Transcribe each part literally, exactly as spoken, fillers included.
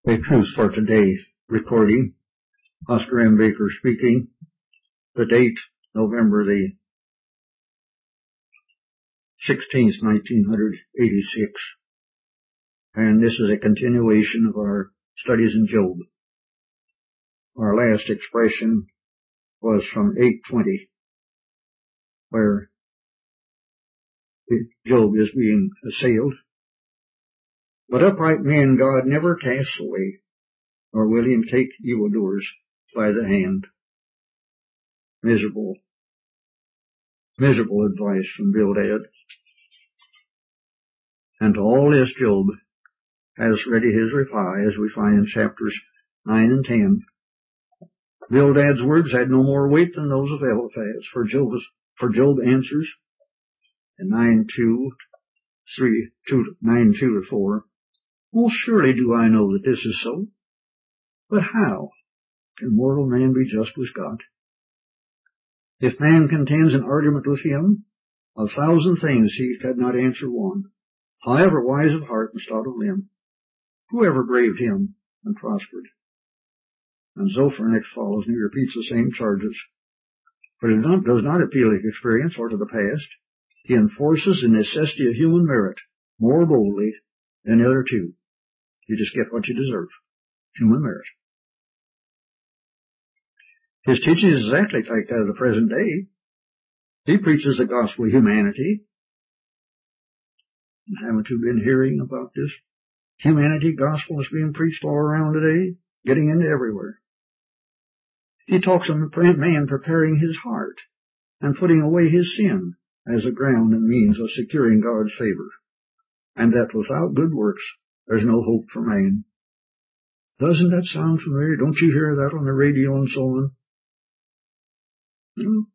A truth for today recording. Oscar M. Baker speaking. The date, November the sixteenth, nineteen eighty-six. And this is a continuation of our studies in Job. Our last expression was from eight twenty, where Job is being assailed. But upright men God never casts away, nor will him take evildoers by the hand. Miserable, miserable advice from Bildad. And to all this Job has ready his reply, as we find in chapters nine and ten. Bildad's words had no more weight than those of Eliphaz, for Job, for Job answers in nine two, three, two, nine two to four. Oh, surely do I know that this is so. But how can mortal man be just with God? If man contends in argument with him, a thousand things he could not answer one, however wise of heart and stout of limb. Whoever braved him and prospered? And Zophar next follows, and he repeats the same charges. But it not, does not appeal to experience or to the past. He enforces the necessity of human merit more boldly than the other two. You just get what you deserve. Human merit. His teaching is exactly like that of the present day. He preaches the gospel of humanity. Haven't you been hearing about this? Humanity gospel is being preached all around today, getting into everywhere. He talks of man preparing his heart and putting away his sin as a ground and means of securing God's favor, and that without good works there's no hope for man. Doesn't that sound familiar? Don't you hear that on the radio and so on? Hmm.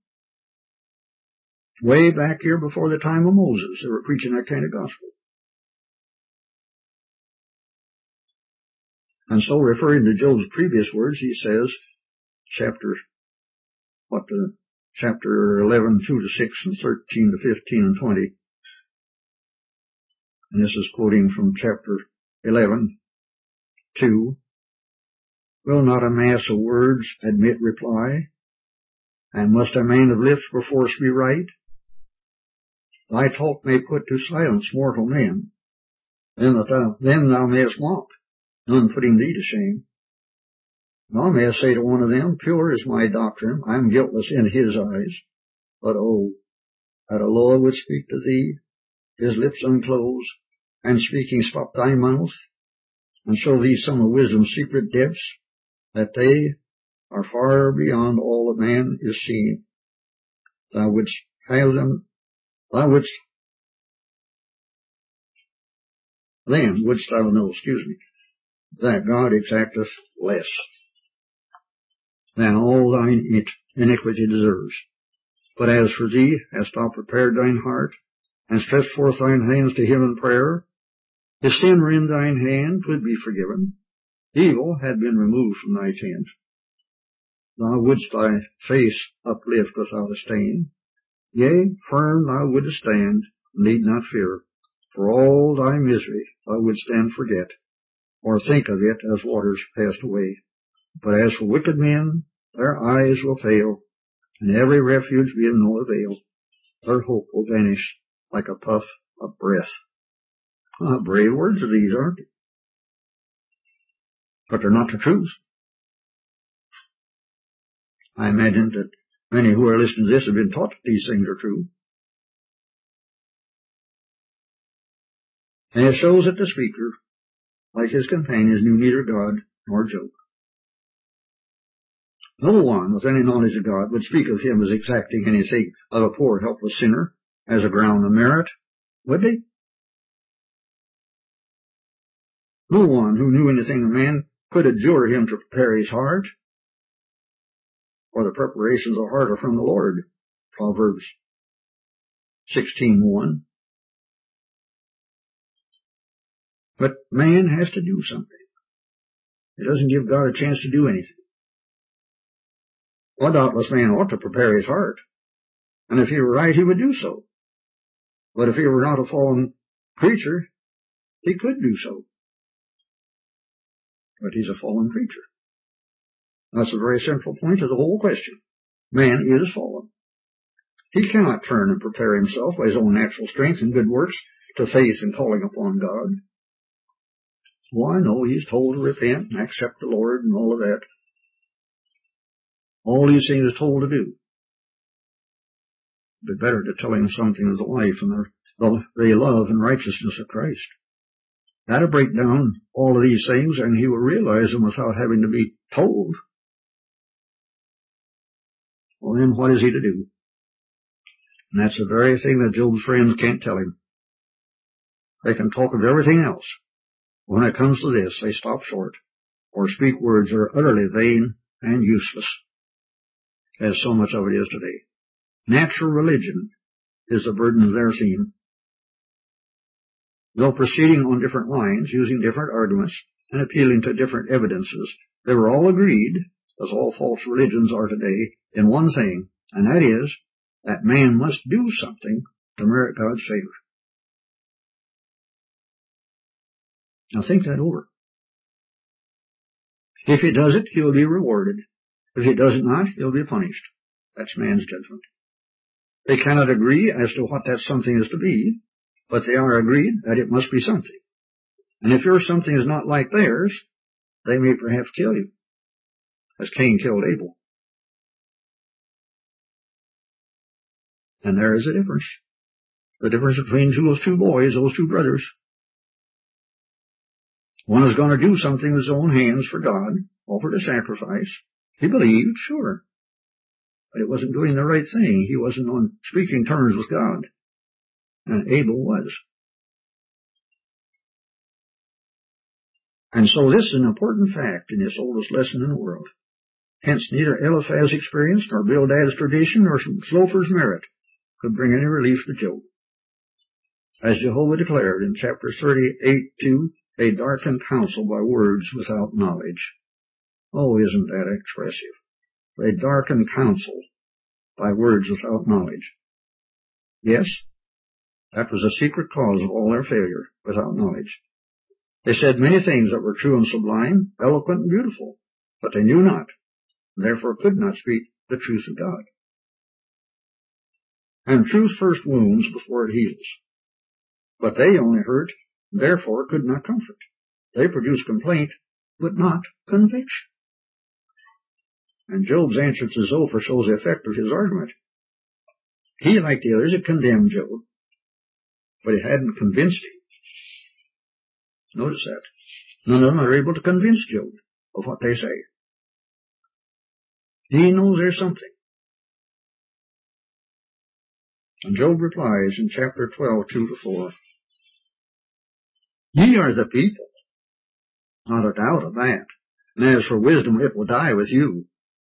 Way back here before the time of Moses, they were preaching that kind of gospel. And so, referring to Job's previous words, he says, chapter, what the, chapter eleven, two to six, and thirteen to fifteen and twenty. And this is quoting from chapter eleven, two. Will not a mass of words admit reply? And must a man of lips perforce be right? Thy talk may put to silence mortal men. Then thou, then thou mayest mock, none putting thee to shame. Thou mayest say to one of them, pure is my doctrine, I am guiltless in his eyes. But oh, that a Lord would speak to thee, his lips unclose, and speaking stop thy mouth, and show thee some of wisdom's secret depths, that they are far beyond all that man is seen. Thou wouldst have them, thou wouldst, then wouldst thou know, excuse me, that God exacteth less than all thine iniquity deserves. But as for thee, hast thou prepared thine heart, and stretched forth thine hands to him in prayer? If sin were in thine hand, 'twould be forgiven. Evil had been removed from thy tent. Thou wouldst thy face uplift without a stain. Yea, firm thou wouldst stand, need not fear. For all thy misery thou wouldst then forget, or think of it as waters passed away. But as for wicked men, their eyes will fail, and every refuge be of no avail. Their hope will vanish like a puff of breath. Ah, brave words are these, aren't they? But they're not the truth. I imagine that many who are listening to this have been taught that these things are true. And it shows that the speaker, like his companions, knew neither God nor Job. No one with any knowledge of God would speak of him as exacting anything of a poor, helpless sinner as a ground of merit, would they? No one who knew anything of man could adjure him to prepare his heart, for the preparations of the heart are from the Lord. Proverbs sixteen one. But man has to do something. It doesn't give God a chance to do anything. Well, doubtless man ought to prepare his heart, and if he were right, he would do so. But if he were not a fallen creature, he could do so. but he's a fallen creature. That's a very central point of the whole question. Man is fallen. He cannot turn and prepare himself by his own natural strength and good works to faith and calling upon God. Well, I know he's told to repent and accept the Lord and all of that. All these things he's told to do. It'd be better to tell him something of the life and the, the, the love and righteousness of Christ. That'll break down all of these things, and he will realize them without having to be told. Well, then what is he to do? And that's the very thing that Job's friends can't tell him. They can talk of everything else. When it comes to this, they stop short, or speak words that are utterly vain and useless, as so much of it is today. Natural religion is the burden of their theme. Though proceeding on different lines, using different arguments, and appealing to different evidences, they were all agreed, as all false religions are today, in one thing, and that is that man must do something to merit God's favor. Now think that over. If he does it, he'll be rewarded. If he does it not, he'll be punished. That's man's judgment. They cannot agree as to what that something is to be, but they are agreed that it must be something. And if your something is not like theirs, they may perhaps kill you, as Cain killed Abel. And there is a difference. The difference between those two boys, those two brothers. One is going to do something with his own hands for God, offered a sacrifice. He believed, sure. But it wasn't doing the right thing. He wasn't on speaking terms with God. And Abel was. And so this is an important fact in this oldest lesson in the world. Hence neither Eliphaz's experience, nor Bildad's tradition, nor Zophar's merit could bring any relief to Job. As Jehovah declared in chapter thirty-eight two, they darken counsel by words without knowledge. Oh, isn't that expressive? They darken counsel by words without knowledge. Yes, that was a secret cause of all their failure, without knowledge. They said many things that were true and sublime, eloquent and beautiful, but they knew not, and therefore could not speak the truth of God. And truth first wounds before it heals. But they only hurt, therefore could not comfort. They produce complaint, but not conviction. And Job's answer to Zophar shows the effect of his argument. He, like the others, had condemned Job, but he hadn't convinced him. Notice that. None of them are able to convince Job of what they say. He knows there's something. And Job replies in chapter twelve, two to four. Ye are the people, not a doubt of that. And as for wisdom, it will die with you.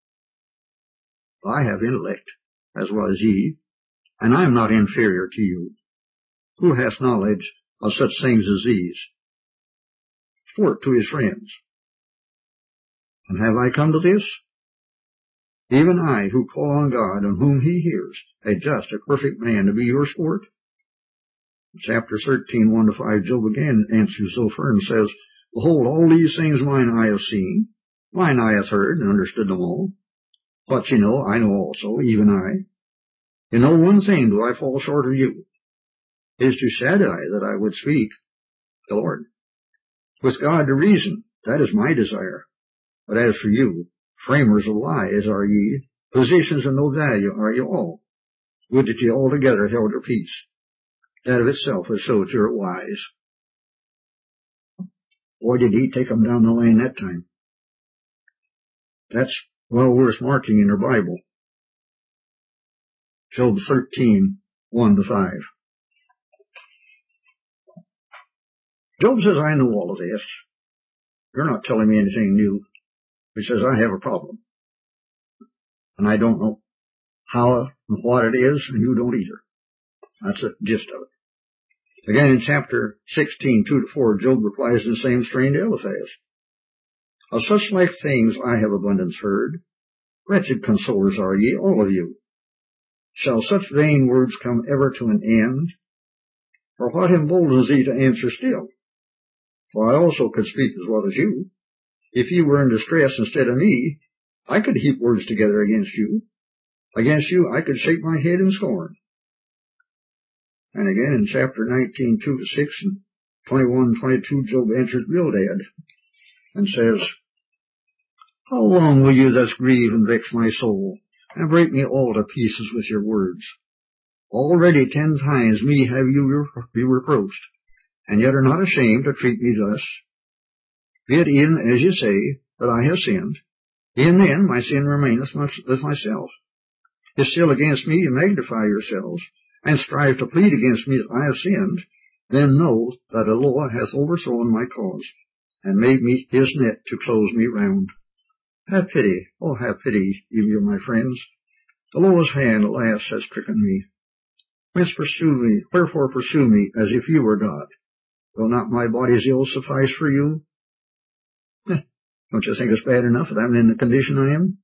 I have intellect, as well as ye, and I am not inferior to you. Who hath knowledge of such things as these? Sport to his friends. And have I come to this? Even I, who call on God, and whom he hears, a just, a perfect man, to be your sport? In chapter thirteen, one to five, Job again answers Zophar and says, Behold, all these things mine eye have seen, mine eye hath heard, and understood them all. What you know, I know also, even I. In no one thing do I fall short of you. It is to Shaddai that I would speak, the Lord. With God to reason, that is my desire. But as for you, framers of lies are ye, physicians of no value are you all. Would that ye altogether held your peace. That of itself has showed you're wise. Boy, did he take them down the lane that time. That's well worth marking in your Bible. Job thirteen, one to five. Job says, I know all of this. You're not telling me anything new. He says, I have a problem. And I don't know how and what it is, and you don't either. That's the gist of it. Again, in chapter sixteen, two to four, Job replies in the same strain to Eliphaz. Of such like things I have abundance heard. Wretched consolers are ye, all of you. Shall such vain words come ever to an end? Or what emboldens thee to answer still? For I also could speak as well as you. if you were in distress instead of me, I could heap words together against you. Against you I could shake my head in scorn. And again in chapter nineteen, two to six and twenty-one, twenty-two, Job answers Bildad and says, how long will you thus grieve and vex my soul, and break me all to pieces with your words? Already ten times me have you be reproached, and yet are not ashamed to treat me thus. Be it even as you say, that I have sinned. Even then my sin remaineth with myself. If still against me you magnify yourselves, and strive to plead against me that I have sinned, then know that Allah hath overthrown my cause, and made me his net to close me round. Have pity, oh have pity, you my friends. The Lord's hand, alas, has stricken me. Whence pursue me, wherefore pursue me, as if you were God? Will not my body's ill suffice for you? Eh, don't you think it's bad enough that I'm in the condition I am?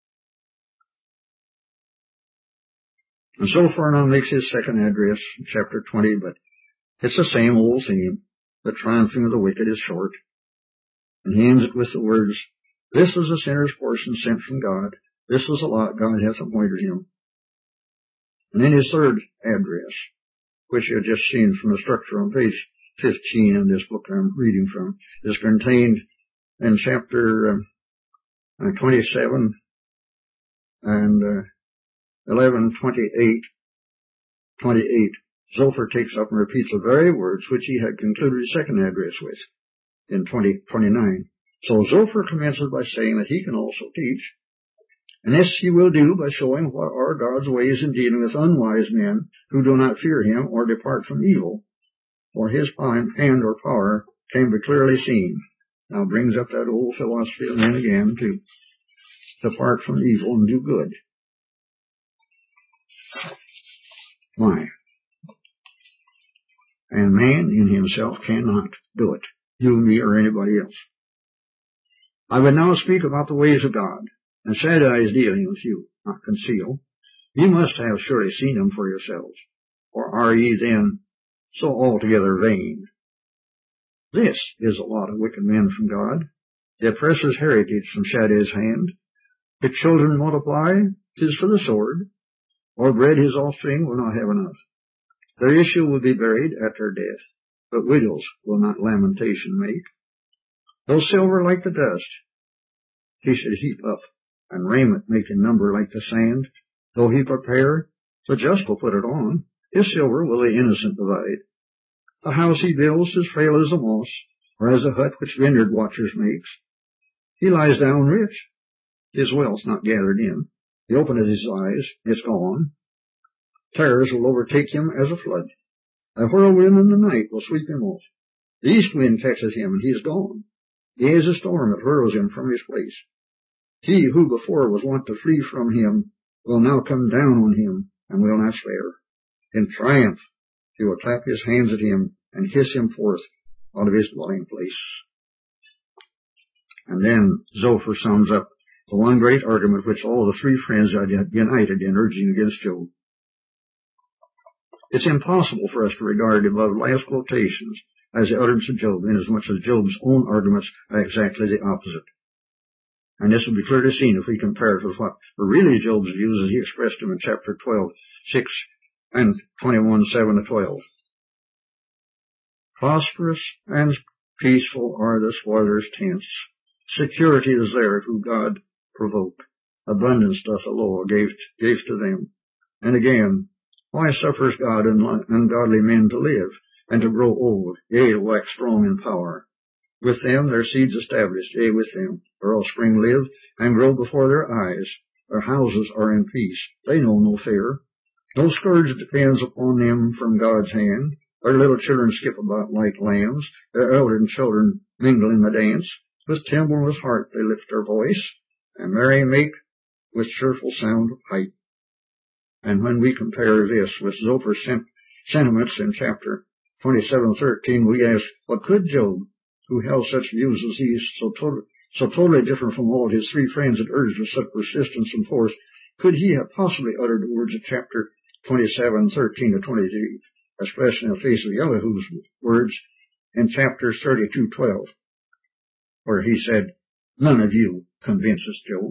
And so Zophar makes his second address, chapter twenty, but it's the same old theme. The triumphing of the wicked is short. And he ends it with the words, this is a sinner's portion sent from God. This is a lot God hath appointed him. And then his third address, which you have just seen from the structure on page fifteen in this book I'm reading from, is contained in chapter uh, twenty-seven and uh, eleven, twenty-eight, twenty-eight. Zophar takes up and repeats the very words which he had concluded his second address with in twenty, twenty-nine. So Zophar commences by saying that he can also teach. And this he will do by showing what are God's ways in dealing with unwise men who do not fear him or depart from evil. For his hand or power can be clearly seen. Now brings up that old philosophy of men again to depart from evil and do good. Why? And man in himself cannot do it. You, me, or anybody else. I would now speak about the ways of God, and Shaddai is dealing with you, not conceal. You must have surely seen them for yourselves. Or are ye then so altogether vain? This is a lot of wicked men from God, the oppressor's heritage from Shaddai's hand. If children multiply, 'tis for the sword, or bread his offspring will not have enough. Their issue will be buried at their death, but widows will not lamentation make. Though silver like the dust, he should heap up, and raiment make in number like the sand. Though he prepare, the just will put it on. His silver will the innocent divide. The house he builds is frail as a moss, or as a hut which vineyard watchers makes. He lies down rich, his wealth not gathered in. He openeth his eyes, it's gone. Terrors will overtake him as a flood. A whirlwind in the night will sweep him off. The east wind catcheth him, and he is gone. He is a storm that hurls him from his place. He who before was wont to flee from him will now come down on him, and will not spare. In triumph he will clap his hands at him, and hiss him forth out of his dwelling place. And then Zophar sums up the one great argument which all the three friends are united in urging against Job. It's impossible for us to regard the above last quotations as the utterance of Job, inasmuch as Job's own arguments are exactly the opposite. And this will be clearly seen if we compare it with what were really Job's views as he expressed them in chapter twelve, six, and twenty-one, seven to twelve. Prosperous and peaceful are the spoiler's tents. Security is there who God provoked. Abundance doth the Lord gave, gave to them. And again, why suffers God ungodly men to live, and to grow old, yea, to wax strong in power? With them their seeds established, yea, with them their offspring live, and grow before their eyes. Their houses are in peace, they know no fear. No scourge depends upon them from God's hand. Their little children skip about like lambs, their elder children mingle in the dance. With timbreless heart they lift their voice, and merry make with cheerful sound of pipe. And when we compare this with Zophar's sentiments in chapter twenty-seven, thirteen, we ask, what could Job, who held such views as these, so, to- so totally different from all his three friends and urged with such persistence and force, could he have possibly uttered the words of chapter twenty-seven, thirteen to twenty-three, especially in the face of Elihu's words in chapter thirty-two, twelve, where he said, None of you convinces Job.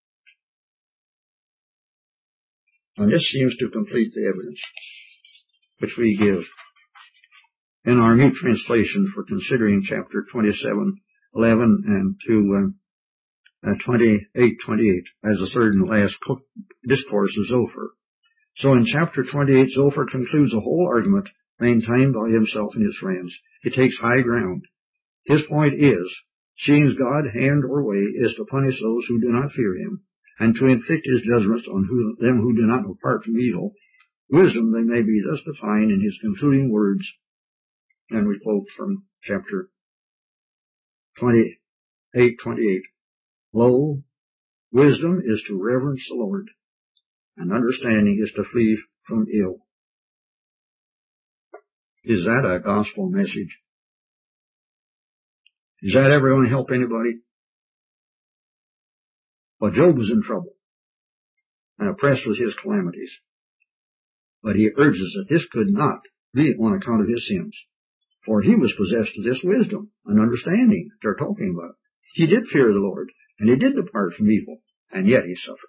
And this seems to complete the evidence which we give in our new translation for considering chapter twenty-seven eleven and to uh, uh, twenty-eight twenty-eight as the third and last discourse of Zophar. So in chapter twenty-eight, Zophar concludes a whole argument maintained by himself and his friends. He takes high ground. His point is, seeing God hand or way is to punish those who do not fear him, and to inflict his judgments on who, them who do not depart from evil. Wisdom they may be thus defined in his concluding words, and we quote from chapter twenty-eight twenty-eight. Lo, wisdom is to reverence the Lord, and understanding is to flee from ill. Is that a gospel message? Is that ever going to help anybody? Well, Job was in trouble and oppressed with his calamities. But he urges that this could not be on account of his sins. For he was possessed of this wisdom and understanding that they're talking about. He did fear the Lord, and he did depart from evil, and yet he suffered.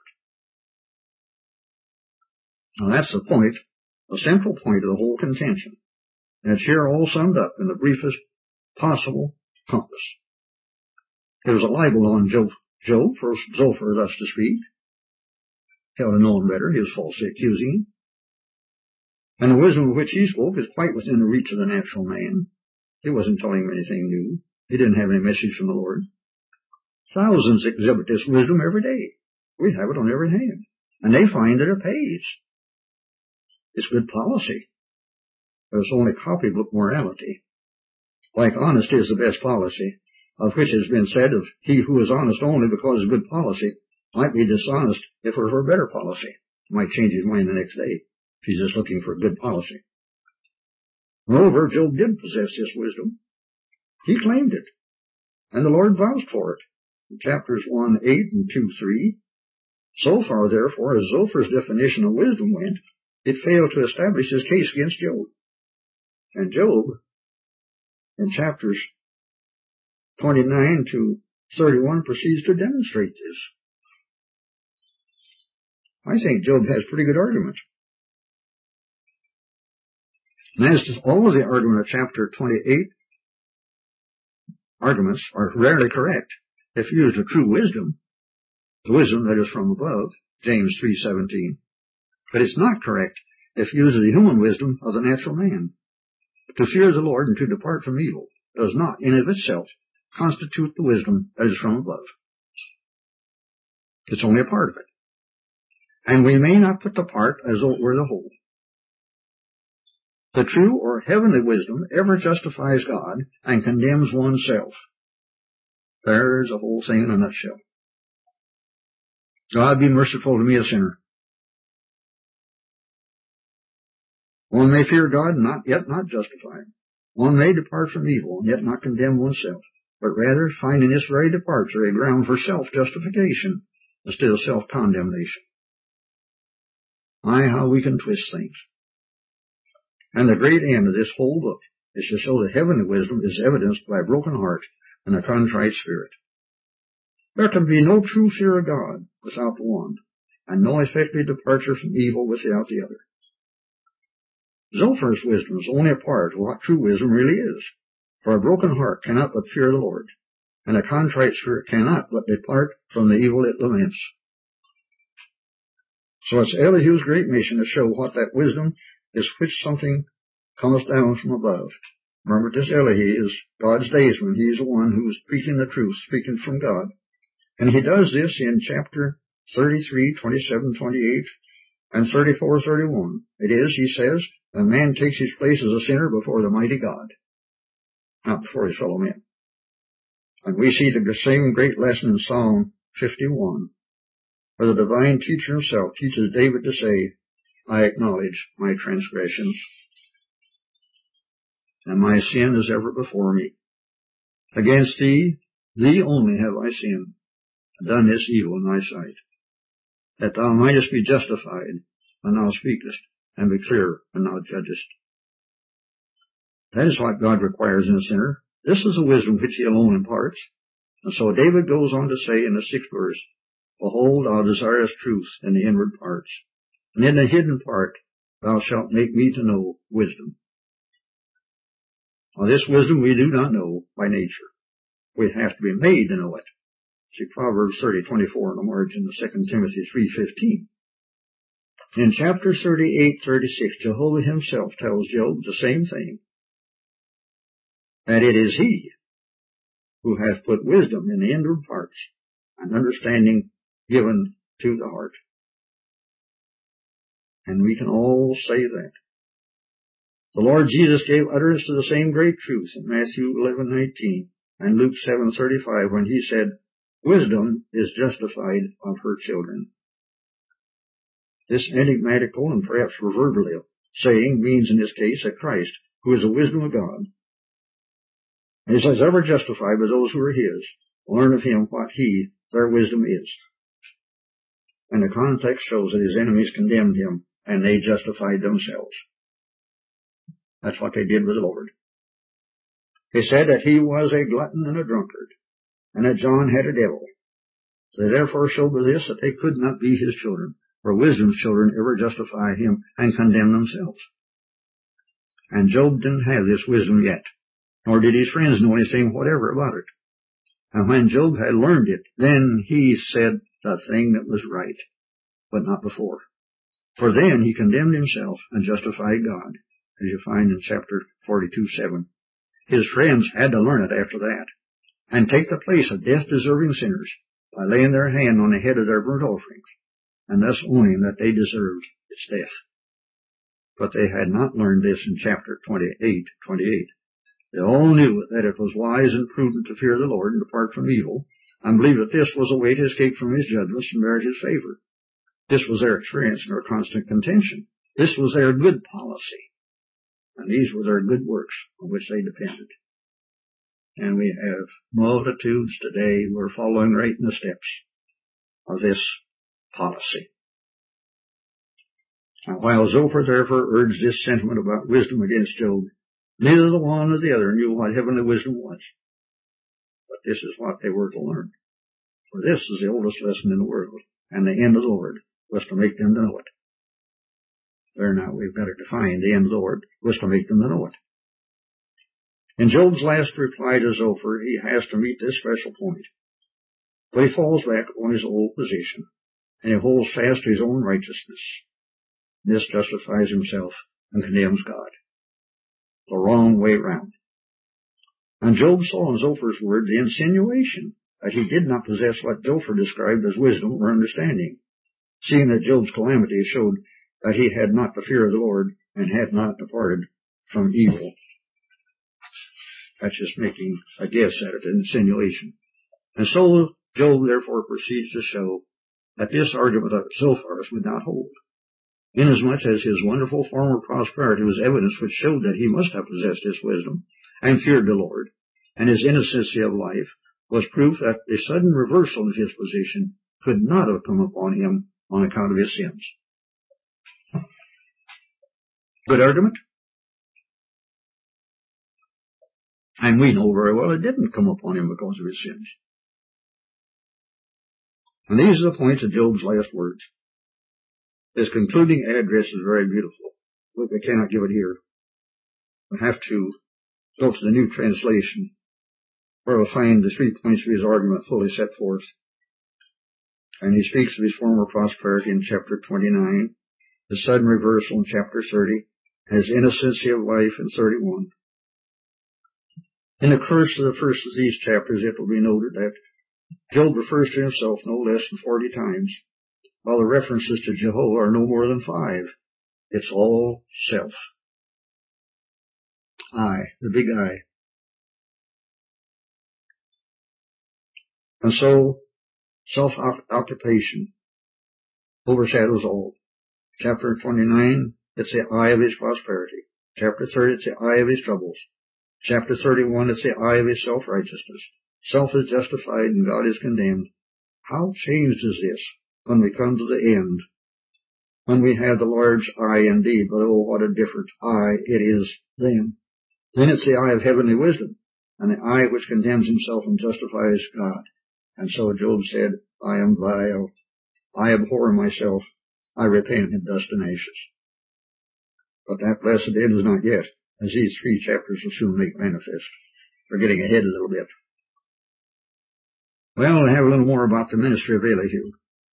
Now that's the point, the central point of the whole contention. And it's here all summed up in the briefest possible compass. There was a libel on Job, Job for Zophar, thus to speak. Held a known better, he was falsely accusing him. And the wisdom of which he spoke is quite within the reach of the natural man. He wasn't telling him anything new. He didn't have any message from the Lord. Thousands exhibit this wisdom every day. We have it on every hand. And they find that it pays. It's good policy. But it's only copybook morality. Like honesty is the best policy, of which has been said of he who is honest only because of good policy might be dishonest if it were for better policy. He might change his mind the next day. He's just looking for good policy. Moreover, Job did possess this wisdom. He claimed it, and the Lord vouched for it in chapters one eight and two three. So far, therefore, as Zophar's definition of wisdom went, it failed to establish his case against Job. And Job, in chapters twenty-nine to thirty-one, proceeds to demonstrate this. I think Job has pretty good arguments. And as to all of the argument of chapter twenty-eight, arguments are rarely correct if used with true wisdom, the wisdom that is from above, James three seventeen. But it's not correct if used as the human wisdom of the natural man. To fear the Lord and to depart from evil does not, in of itself, constitute the wisdom that is from above. It's only a part of it. And we may not put the part as though it were the whole. The true or heavenly wisdom ever justifies God and condemns oneself. There's the whole thing in a nutshell. God be merciful to me, a sinner. One may fear God, not yet not justified. One may depart from evil, and yet not condemn oneself, but rather find in this very departure a ground for self-justification instead of self-condemnation. My, how we can twist things. And the great end of this whole book is to show that heavenly wisdom is evidenced by a broken heart and a contrite spirit. There can be no true fear of God without the one, and no effective departure from evil without the other. Zophar's wisdom is only a part of what true wisdom really is, for a broken heart cannot but fear the Lord, and a contrite spirit cannot but depart from the evil it laments. So it's Elihu's great mission to show what that wisdom is, which something comes down from above. Remember, this Elihu is God's daysman. He's the one who's preaching the truth, speaking from God. And he does this in chapter thirty-three, twenty-seven, twenty-eight, and thirty-four, thirty-one. It is, he says, a man takes his place as a sinner before the mighty God, not before his fellow men. And we see the same great lesson in Psalm fifty-one, where the divine teacher himself teaches David to say, I acknowledge my transgressions, and my sin is ever before me. Against thee, thee only have I sinned, and done this evil in thy sight, that thou mightest be justified when thou speakest, and be clear when thou judgest. That is what God requires in a sinner. This is the wisdom which he alone imparts. And so David goes on to say in the sixth verse, Behold, thou desirest truth in the inward parts, and in the hidden part thou shalt make me to know wisdom. Now this wisdom we do not know by nature. We have to be made to know it. See Proverbs thirty twenty-four in the margin of Second Timothy three fifteen. In chapter thirty-eight thirty-six, Jehovah himself tells Job the same thing, that it is he who hath put wisdom in the inward parts and understanding given to the heart. And we can all say that. The Lord Jesus gave utterance to the same great truth in Matthew eleven nineteen and Luke seven thirty-five when he said, Wisdom is justified of her children. This enigmatical and perhaps proverbial saying means in this case that Christ, who is the wisdom of God, is as ever justified by those who are his, learn of him what he, their wisdom is. And the context shows that his enemies condemned him and they justified themselves. That's what they did with the Lord. They said that he was a glutton and a drunkard, and that John had a devil. They therefore showed by this that they could not be his children, for wisdom's children ever justify him and condemn themselves. And Job didn't have this wisdom yet, nor did his friends know anything whatever about it. And when Job had learned it, then he said the thing that was right, but not before. For then he condemned himself and justified God, as you find in chapter forty-two seven. His friends had to learn it after that, and take the place of death-deserving sinners by laying their hand on the head of their burnt offerings, and thus owning that they deserved its death. But they had not learned this in chapter twenty-eight twenty-eight. They all knew that it was wise and prudent to fear the Lord and depart from evil, and believe that this was a way to escape from his judgments and merit his favor. This was their experience and their constant contention. This was their good policy. And these were their good works on which they depended. And we have multitudes today who are following right in the steps of this policy. And while Zophar therefore urged this sentiment about wisdom against Job, neither the one nor the other knew what heavenly wisdom was. But this is what they were to learn. For this is the oldest lesson in the world, and the end of the Lord was to make them to know it. There now we've got to define the end of the Lord was to make them to know it. In Job's last reply to Zophar, he has to meet this special point. But he falls back upon his old position, and he holds fast to his own righteousness. This justifies himself and condemns God. The wrong way round. And Job saw in Zophar's word the insinuation that he did not possess what Zophar described as wisdom or understanding, seeing that Job's calamity showed that he had not the fear of the Lord and had not departed from evil. That's just making a guess at it, an insinuation. And so Job therefore proceeds to show that this argument of Zophar's would not hold, inasmuch as his wonderful former prosperity was evidence which showed that he must have possessed this wisdom and feared the Lord, and his innocency of life was proof that the sudden reversal of his position could not have come upon him on account of his sins. Good argument? And we know very well it didn't come upon him because of his sins. And these are the points of Job's last words. His concluding address is very beautiful. Look, I cannot give it here. We have to go to the New Translation, where we'll find the three points of his argument fully set forth. And he speaks of his former prosperity in chapter twenty-nine, the sudden reversal in chapter thirty, and his innocency of life in thirty-one. In the curse of the first of these chapters, it will be noted that Job refers to himself no less than forty times, while the references to Jehovah are no more than five. It's all self. I, the big I. And so, self-occupation overshadows all. Chapter twenty-nine, it's the eye of his prosperity. Chapter thirty, it's the eye of his troubles. Chapter thirty-one, it's the eye of his self-righteousness. Self is justified and God is condemned. How changed is this when we come to the end? When we have the large I indeed, but oh, what a different I it is then. Then it's the eye of heavenly wisdom. and the eye which condemns himself and justifies God. And so Job said, I am vile, I abhor myself, I repent in dust and ashes. But that blessed end is not yet, as these three chapters will soon make manifest. We're getting ahead a little bit. Well, we'll have a little more about the ministry of Elihu.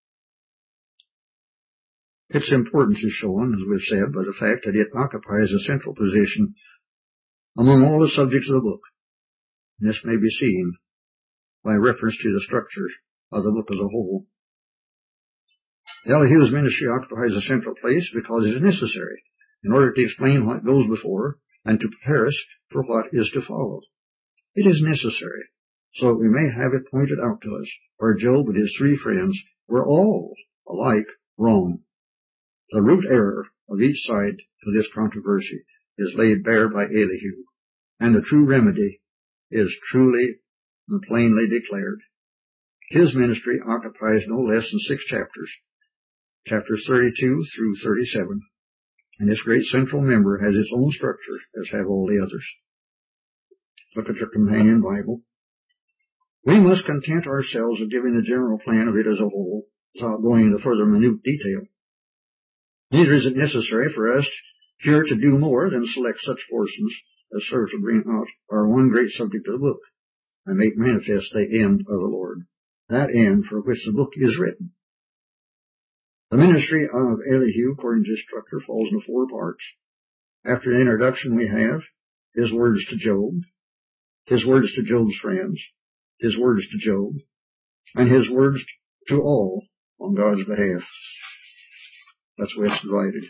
Its importance is shown, as we've said, by the fact that it occupies a central position among all the subjects of the book. And this may be seen by reference to the structure of the book as a whole. Elihu's ministry occupies a central place because it is necessary in order to explain what goes before and to prepare us for what is to follow. It is necessary so that we may have it pointed out to us where Job and his three friends were all alike wrong. The root error of each side to this controversy is laid bare by Elihu, and the true remedy is truly and plainly declared. His ministry occupies no less than six chapters, chapters thirty-two through thirty-seven, and this great central member has its own structure, as have all the others. Look at your companion Bible. We must content ourselves with giving the general plan of it as a whole, without going into further minute detail. Neither is it necessary for us here to do more than select such portions as serve to bring out our one great subject of the book, and make manifest the end of the Lord, that end for which the book is written. The ministry of Elihu, according to this structure, falls into four parts. After the introduction, we have his words to Job, his words to Job's friends, his words to Job, and his words to all on God's behalf. That's the way it's divided.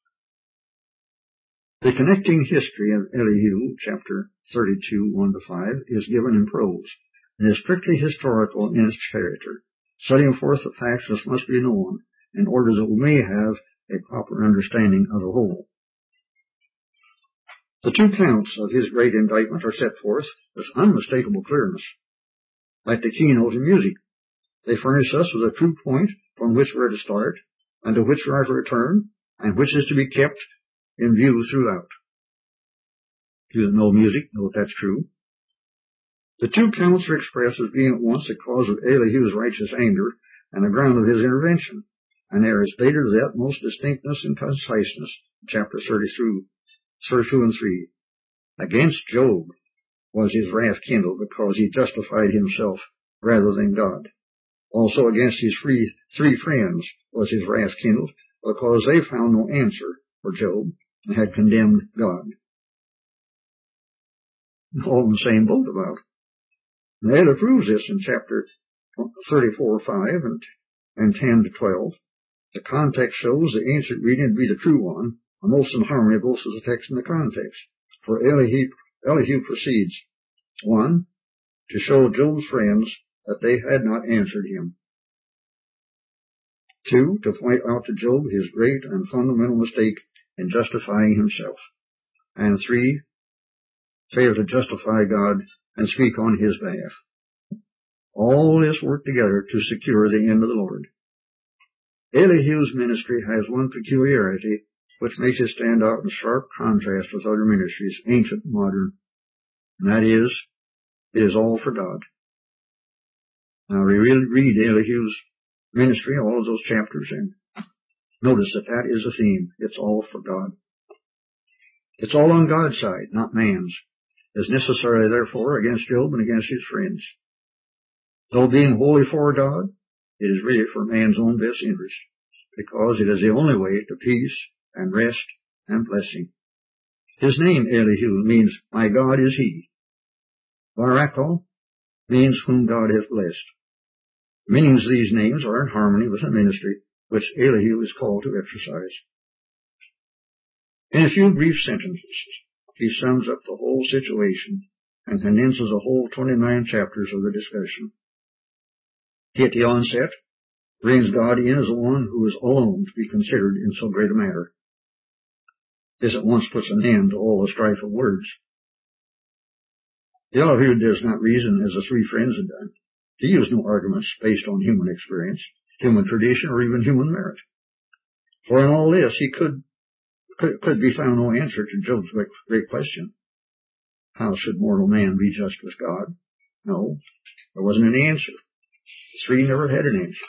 The connecting history of Elihu, chapter thirty-two, one to five, is given in prose, and is strictly historical in its character, setting forth the facts which must be known in order that we may have a proper understanding of the whole. The two counts of his great indictment are set forth with unmistakable clearness. Like the keynote in music, they furnish us with a true point from which we are to start, and to which we are to return, and which is to be kept in view throughout. You that know music know that that's true. The two counts are expressed as being at once the cause of Elihu's righteous anger and the ground of his intervention, and they are stated with the utmost distinctness and conciseness, chapter thirty-two, two and three. Against Job was his wrath kindled because he justified himself rather than God. Also against his three, three friends was his wrath kindled because they found no answer for Job and had condemned God. All in the same boat about it. And Ella proves this in chapter thirty-four, five and, and ten to twelve. The context shows the ancient reading to be the true one, and most in harmony both of the text and the context. For Elihu, Elihu proceeds, one, to show Job's friends that they had not answered him. Two, to point out to Job his great and fundamental mistake in justifying himself. And three, fail to justify God and speak on his behalf. All this worked together to secure the end of the Lord. Elihu's ministry has one peculiarity which makes it stand out in sharp contrast with other ministries, ancient and modern, and that is, it is all for God. Now, we really read Elihu's ministry, all of those chapters, and notice that that is a theme. It's all for God. It's all on God's side, not man's. It's necessary, therefore, against Job and against his friends. Though being wholly for God, it is really for man's own best interest, because it is the only way to peace and rest and blessing. His name, Elihu, means, my God is he. Barakah means whom God has blessed. The meanings of these names are in harmony with the ministry which Elihu is called to exercise. In a few brief sentences, he sums up the whole situation and condenses the whole twenty-nine chapters of the discussion. He, at the onset, brings God in as the one who is alone to be considered in so great a matter. This at once puts an end to all the strife of words. Elihu does not reason as the three friends had done. He used no arguments based on human experience, human tradition, or even human merit. For in all this, he could, could, could be found no answer to Job's great question. How should mortal man be just with God? No, there wasn't any answer. The three never had an answer.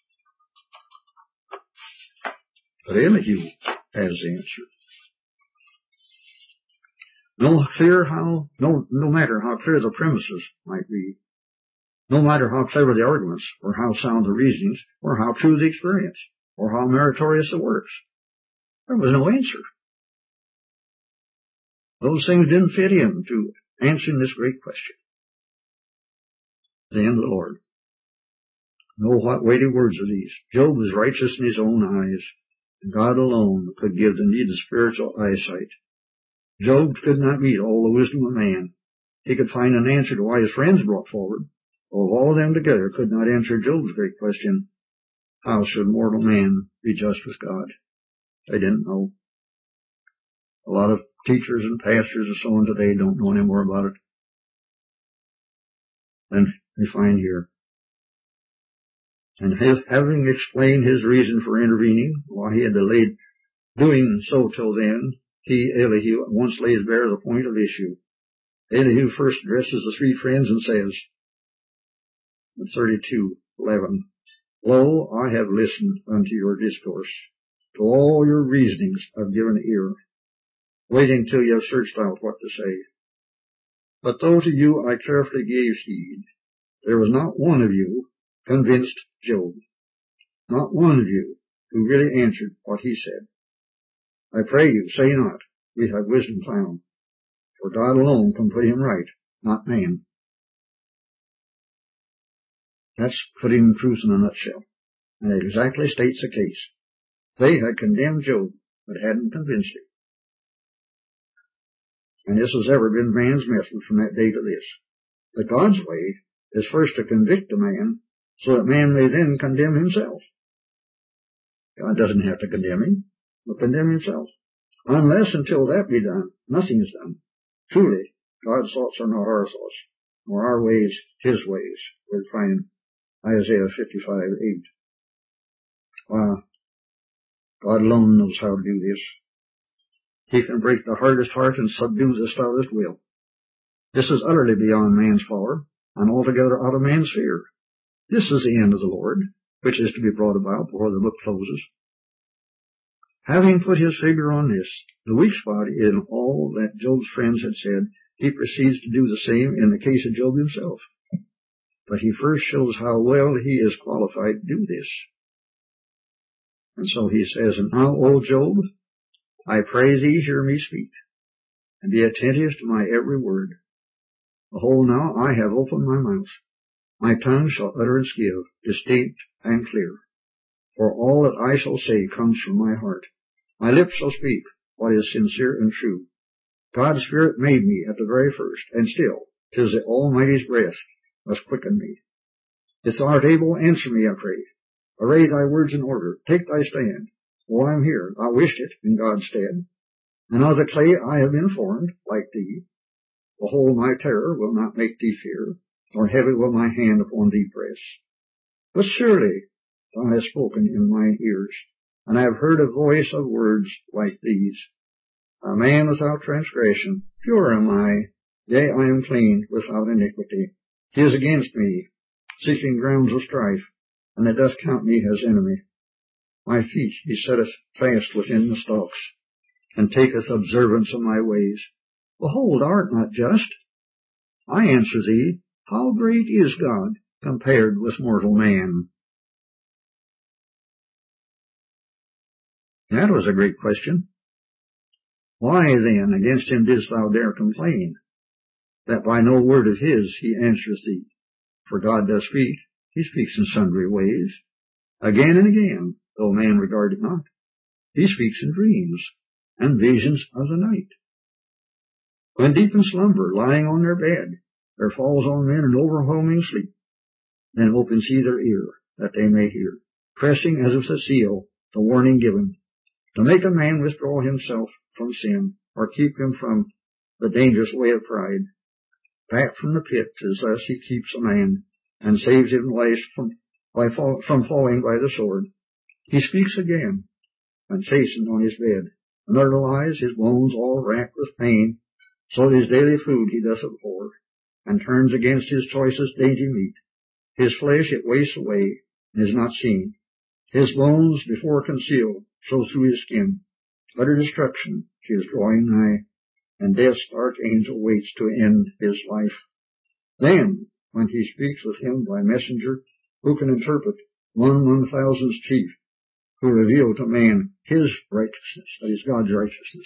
But Elihu has the answer. No clear how, no, no matter how clear the premises might be, no matter how clever the arguments, or how sound the reasonings, or how true the experience, or how meritorious the works, there was no answer. Those things didn't fit in to answering this great question. Then the Lord. Know what weighty words are these. Job was righteous in his own eyes, and God alone could give the needed spiritual eyesight. Job could not meet all the wisdom of man. He could find an answer to why his friends brought forward, or all of them together could not answer Job's great question, how should mortal man be just with God? They didn't know. A lot of teachers and pastors and so on today don't know any more about it than we find here. And having explained his reason for intervening, why he had delayed doing so till then, he, Elihu, at once lays bare the point of issue. Elihu first addresses the three friends and says, in thirty-two eleven, Lo, I have listened unto your discourse. To all your reasonings I've given ear, waiting till you have searched out what to say. But though to you I carefully gave heed, there was not one of you convinced Job, not one of you who really answered what he said. I pray you, say not, we have wisdom found, for God alone can put him right, not man. That's putting the truth in a nutshell, and it exactly states the case. They had condemned Job, but hadn't convinced him. And this has ever been man's method from that day to this. But God's way is first to convict a man, so that man may then condemn himself. God doesn't have to condemn him, but condemn himself. Unless until that be done, nothing is done. Truly, God's thoughts are not our thoughts, nor our ways his ways. We'll find Isaiah fifty-five eight. Wow. God alone knows how to do this. He can break the hardest heart and subdue the stoutest will. This is utterly beyond man's power, and altogether out of man's sphere. This is the end of the Lord, which is to be brought about before the book closes. Having put his finger on this, the weak spot in all that Job's friends had said, he proceeds to do the same in the case of Job himself. But he first shows how well he is qualified to do this. And so he says, And now, O Job, I pray thee, hear me speak, and be attentive to my every word. Behold, now I have opened my mouth. My tongue shall utterance give, distinct and clear. For all that I shall say comes from my heart. My lips shall speak what is sincere and true. God's Spirit made me at the very first, and still, 'tis the Almighty's breath must quicken me. If thou art able, answer me, I pray. Array thy words in order. Take thy stand. Oh, I am here. Thou wished it in God's stead. And of the clay I have been formed, like thee. Behold, my terror will not make thee fear, nor heavy will my hand upon thee press. But surely thou hast spoken in mine ears, and I have heard a voice of words like these. A man without transgression, pure am I, yea, I am clean, without iniquity. He is against me, seeking grounds of strife, and it doth count me as enemy. My feet he setteth fast within the stocks, and taketh observance of my ways. Behold, thou art not just. I answer thee, how great is God compared with mortal man? That was a great question. Why then against him didst thou dare complain, that by no word of his he answereth thee? For God does speak, he speaks in sundry ways, again and again, though man regard it not. He speaks in dreams and visions of the night. When deep in slumber, lying on their bed, there falls on men an overwhelming sleep. Then opens he their ear, that they may hear, pressing as with a seal the warning given, to make a man withdraw himself from sin, or keep him from the dangerous way of pride. Back from the pit, as thus he keeps a man, and saves him life from, by fall, from falling by the sword. He speaks again, and chastened on his bed, and under lies his bones all racked with pain, So his daily food he doth abhor, and turns against his choicest dainty meat. His flesh it wastes away, and is not seen. His bones, before concealed, show through his skin. Utter destruction she is drawing nigh, and death's dark angel waits to end his life. Then, when he speaks with him by messenger, who can interpret one one thousand's chief, who revealed to man his righteousness, that is God's righteousness.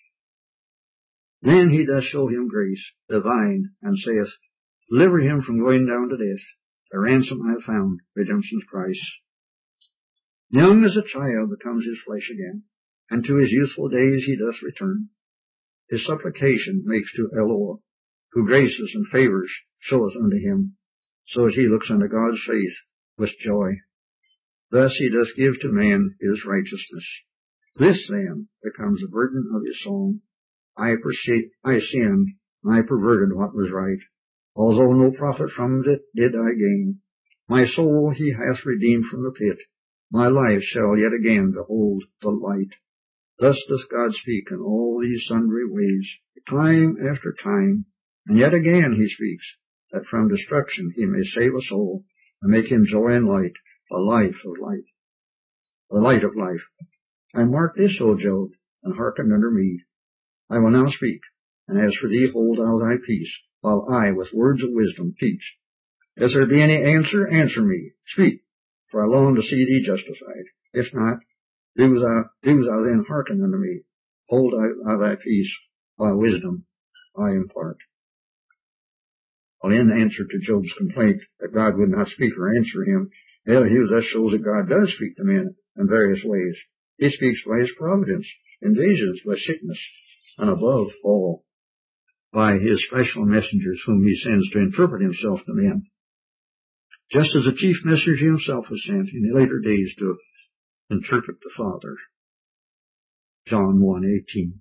Then he doth show him grace divine, and saith, deliver him from going down to death. The ransom I have found, redemption's price. Young as a child becomes his flesh again, and to his youthful days he doth return. His supplication makes to Eloah, who graces and favors showeth unto him, so as he looks unto God's face with joy. Thus he doth give to man his righteousness. This then becomes the burden of his song. I perceived, I sinned, and I perverted what was right. Although no profit from it did I gain, my soul he hath redeemed from the pit. My life shall yet again behold the light. Thus doth God speak in all these sundry ways, time after time, and yet again he speaks, that from destruction he may save a soul, and make him joy and light, the life of light, the light of life. And mark this, O Job, and hearken unto me. I will now speak, and as for thee, hold thou thy peace, while I with words of wisdom teach. If there be any answer, answer me. Speak, for I long to see thee justified. If not, do thou, do thou then hearken unto me. Hold thou thy peace, while wisdom I impart. Well, in answer to Job's complaint that God would not speak or answer him, Elihu thus shows that God does speak to men in various ways. He speaks by his providence, in visions, by sickness, and above all, by his special messengers whom he sends to interpret himself to men, just as the chief messenger himself was sent in the later days to interpret the Father. John one eighteen.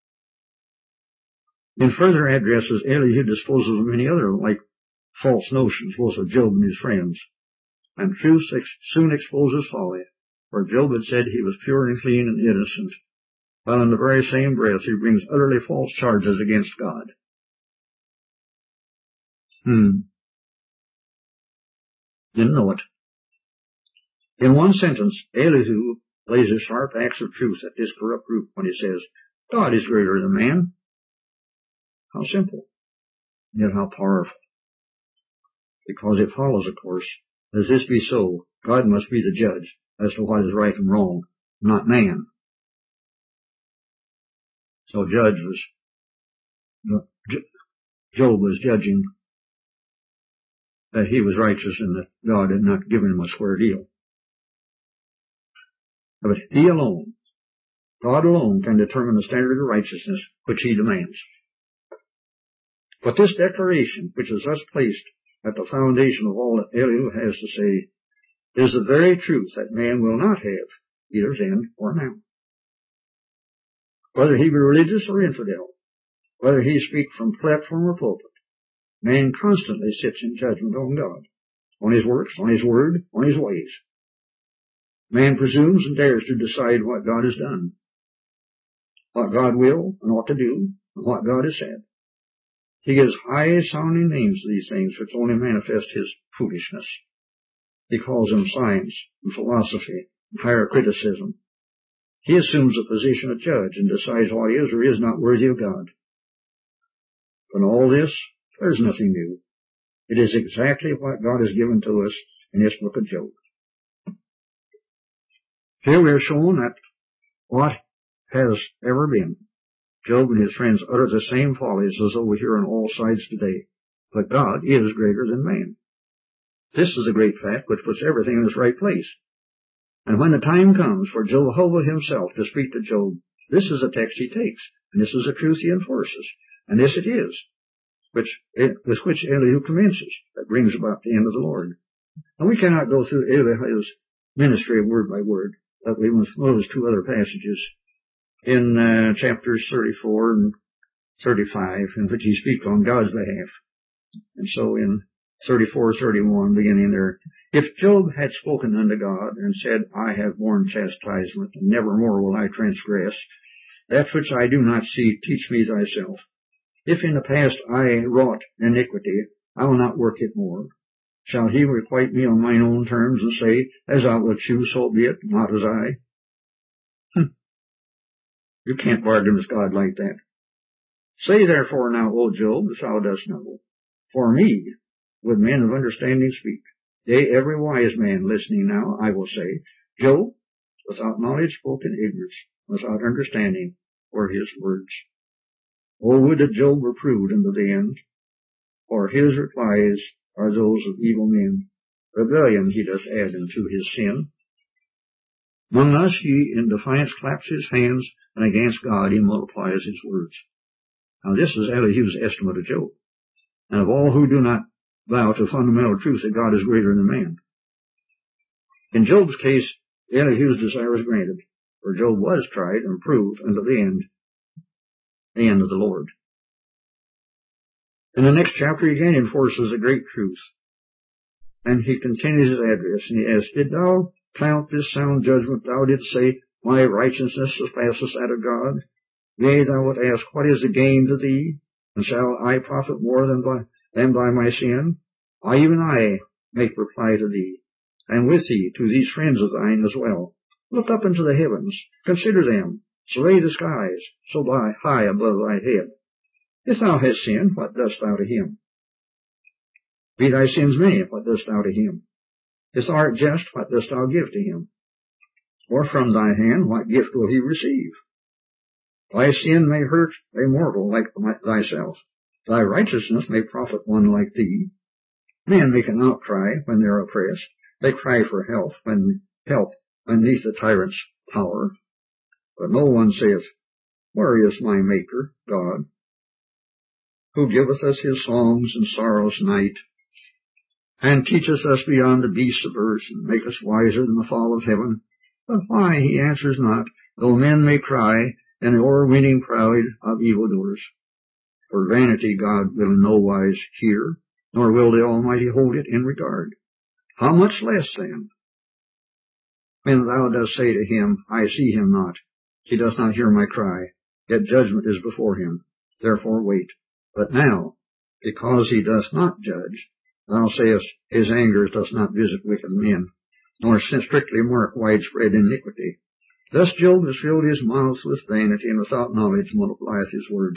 In further addresses, Elihu disposes of many other like false notions, both of Job and his friends, and truth ex- soon exposes folly, for Job had said he was pure and clean and innocent, while in the very same breath he brings utterly false charges against God. Hmm. Didn't know it. In one sentence, Elihu lays a sharp axe of truth at this corrupt group when he says, God is greater than man. How simple, yet how powerful. Because it follows, of course, as this be so, God must be the judge as to what is right and wrong, not man. So Judge was, Job was judging that he was righteous and that God had not given him a square deal. But he alone, God alone, can determine the standard of righteousness which he demands. But this declaration, which is thus placed at the foundation of all that Elihu has to say, is the very truth that man will not have, either then or now. Whether he be religious or infidel, whether he speak from platform or pulpit, man constantly sits in judgment on God, on his works, on his word, on his ways. Man presumes and dares to decide what God has done, what God will and ought to do, and what God has said. He gives high-sounding names to these things which only manifest his foolishness. He calls them science and philosophy and higher criticism. He assumes the position of judge and decides what is or is not worthy of God. From all this, there is nothing new. It is exactly what God has given to us in this book of Job. Here we are shown that what has ever been. Job and his friends utter the same follies as though we hear on all sides today. But God is greater than man. This is a great fact which puts everything in its right place. And when the time comes for Jehovah himself to speak to Job, this is the text he takes, and this is the truth he enforces. And this it is, which, with which Elihu commences, that brings about the end of the Lord. And we cannot go through Elihu's ministry word by word, but we must notice two other passages in uh, chapters thirty-four and thirty-five, in which he speaks on God's behalf. And so in thirty-four, thirty-one, beginning there, if Job had spoken unto God and said, I have borne chastisement, and never more will I transgress, that which I do not see, teach me thyself. If in the past I wrought iniquity, I will not work it more. Shall he requite me on mine own terms, and say, As thou wilt choose, so be it, not as I? Hm. You can't bargain with God like that. Say therefore now, O Job, as thou dost know, for me would men of understanding speak. Yea, every wise man listening now, I will say, Job, without knowledge spoke in ignorance, without understanding were his words. O would that Job were proved unto the end, for his replies are those of evil men. Rebellion he doth add unto his sin. Among us he in defiance claps his hands, and against God he multiplies his words. Now this is Elihu's estimate of Job, and of all who do not vow to fundamental truth that God is greater than man. In Job's case, Elihu's desire was granted, for Job was tried and proved unto the end, the end of the Lord. In the next chapter he again enforces a great truth, and he continues his address, and he asks, Did thou count this sound judgment? Thou didst say, My righteousness surpasseth that of God. Yea, thou wilt ask, What is the gain to thee? And shall I profit more than by, than by my sin? I, even I, make reply to thee, and with thee to these friends of thine as well. Look up into the heavens, consider them, survey the skies, so high above thy head. If thou hast sinned, what dost thou to him? Be thy sins many, what dost thou to him? If thou art just, what dost thou give to him? Or from thy hand, what gift will he receive? Thy sin may hurt a mortal like thyself. Thy righteousness may profit one like thee. Men make an outcry when they are oppressed. They cry for help when help beneath the tyrant's power. But no one saith, Where is my Maker, God, who giveth us his songs in sorrow's night, and teacheth us beyond the beasts of earth, and make us wiser than the fall of heaven? But why he answers not, though men may cry, in the o'erweening pride of evildoers? For vanity God will in no wise hear, nor will the Almighty hold it in regard. How much less then, when thou dost say to him, I see him not, he does not hear my cry, yet judgment is before him, therefore wait. But now, because he doth not judge, thou sayest, his anger doth not visit wicked men, nor strictly mark widespread iniquity. Thus Job has filled his mouth with vanity, and without knowledge multiplieth his words.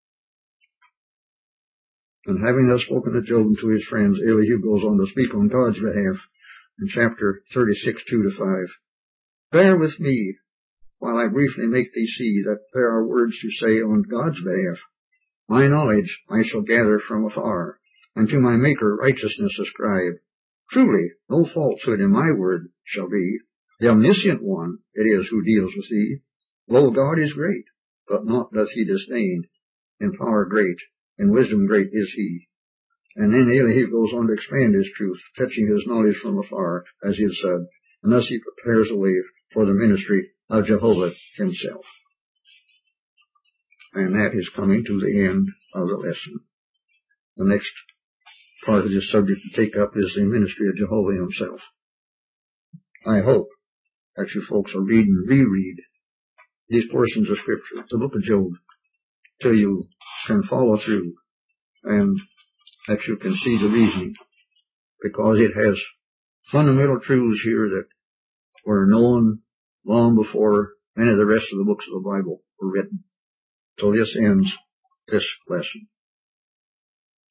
And having thus spoken to Job and to his friends, Elihu goes on to speak on God's behalf in chapter thirty-six, two to five. Bear with me while I briefly make thee see that there are words to say on God's behalf. My knowledge I shall gather from afar, and to my Maker righteousness ascribe. Truly, no falsehood in my word shall be. The omniscient one it is who deals with thee. Lo, God is great, but naught doth he disdain. In power great, in wisdom great is he. And then Elihu goes on to expand his truth, fetching his knowledge from afar, as he has said, and thus he prepares a way for the ministry of Jehovah himself. And that is coming to the end of the lesson. The next part of this subject to take up is the ministry of Jehovah himself. I hope that you folks will read and reread these portions of Scripture, the book of Job, till you can follow through and that you can see the reasoning, because it has fundamental truths here that were known long before many of the rest of the books of the Bible were written. So this ends this lesson.